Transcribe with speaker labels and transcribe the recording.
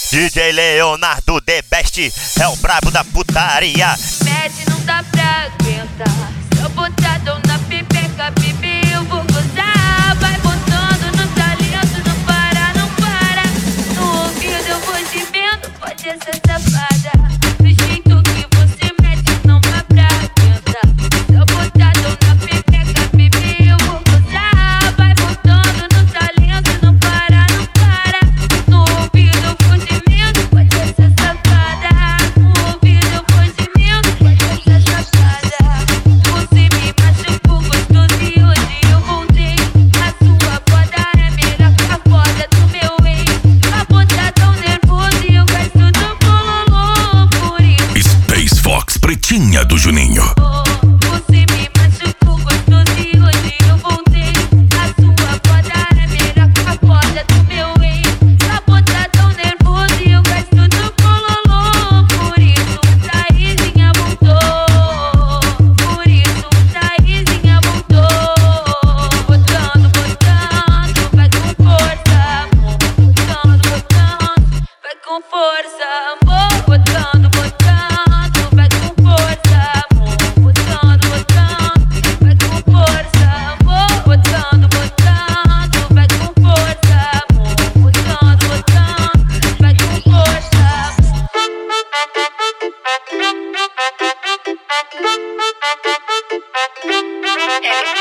Speaker 1: DJ Leonardo The Best é o brabo da putaria.
Speaker 2: Mete, não dá pra aguentar. Se eu botar dom na pipeca, bebê, eu vou gozar. Vai botando no talento, não para, não para. No ouvido eu vou gemendo, pode ser safada. Do jeito que você mete, não dá pra aguentar. Se eu botar dom na pipeca, bebê, eu vou gozar. Vai botando no talento, não para, não para. No ouvido eu vou gemendo, pode ser safada. No ouvido eu vou gemendo, pode ser safada. Você me machucou gostoso e hoje eu voltei. A sua foda é melhor que a foda do meu ex. A botar tão nervoso e eu gasto do bololô. Por isso
Speaker 3: Space Fox, pretinha do Juninho.
Speaker 2: você me machucou gostoso e hoje eu voltei. A sua foda é melhor que a foda do meu ex. A botar tão nervoso e eu gasto do bololô. Por isso Thaísinha voltou. Por isso Thaísinha voltou. Botando, botando, vai com força, amor. Botando, botando, vai com força, amor. Botando, botando, vai com força, amor. Botando, botando, vai com força, amor. Botando, botando, vai com força, amor. Botando, botando, vai com força, amor.